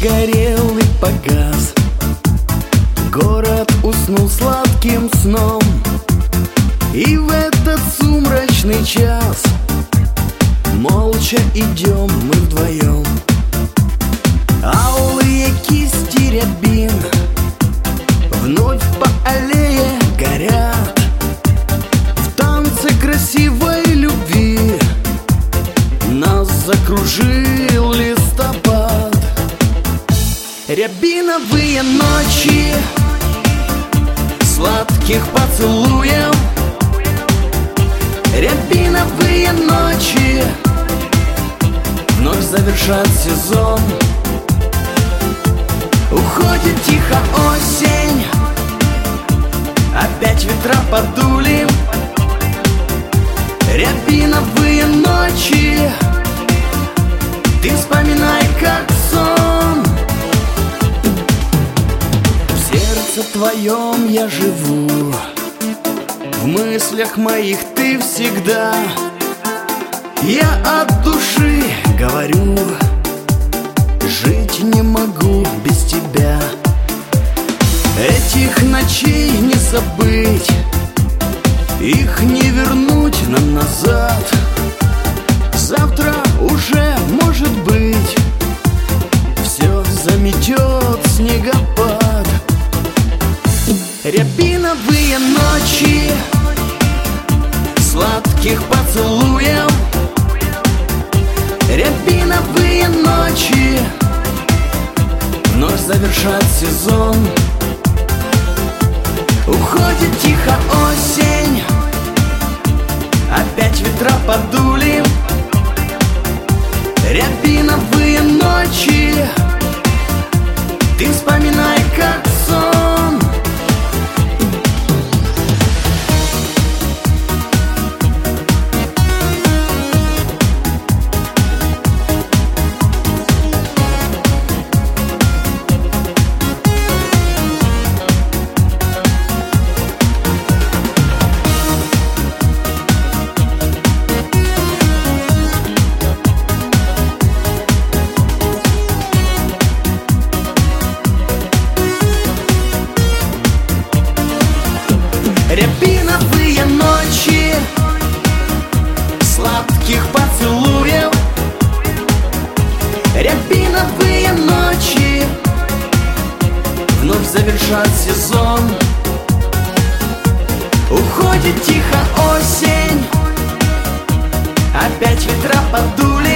сгорел и погас. Город уснул сладким сном, и в этот сумрачный час молча идем мы вдвоем. Алые кисти рябин вновь по аллее горят, в танце красивой любви нас закружил листопад. Рябиновые ночи сладких поцелуев, рябиновые ночи вновь завершат сезон. Уходит тихо осень, опять ветра подули. Рябиновые ночи ты вспоминай как сон. В сердце твоем я живу, в мыслях моих ты всегда. Я от души говорю, жить не могу без тебя. Этих ночей не забыть, их не вернуть нам назад. Завтра уже, может быть, все заметет снегопад. Рябиновые ночи сладких поцелуев, рябиновые ночи вновь завершат сезон. Уходит тихо осень, опять ветра подули. Рябиновые ночи ты вспоминай как сон. Рябиновые ночи сладких поцелуев, рябиновые ночи вновь завершат сезон. Уходит тихо осень, опять ветра подули.